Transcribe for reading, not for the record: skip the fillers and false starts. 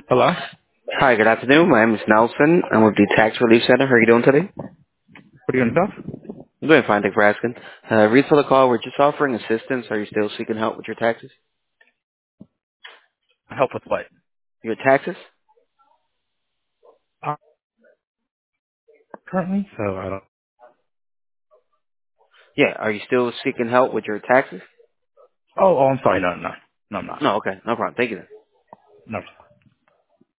Hello? Hi, good afternoon. My name is Nelson. I'm with the Tax Relief Center. How are you doing today? What are you doing, stuff? I'm doing fine, thanks for asking. Reason for the call, we're just offering assistance. Are you still seeking help with your taxes? Help with what? Your taxes? Uh, Currently, so I don't. Yeah, are you still seeking help with your taxes? Oh, I'm sorry. No, I'm not. No, okay, no problem. Thank you then. No.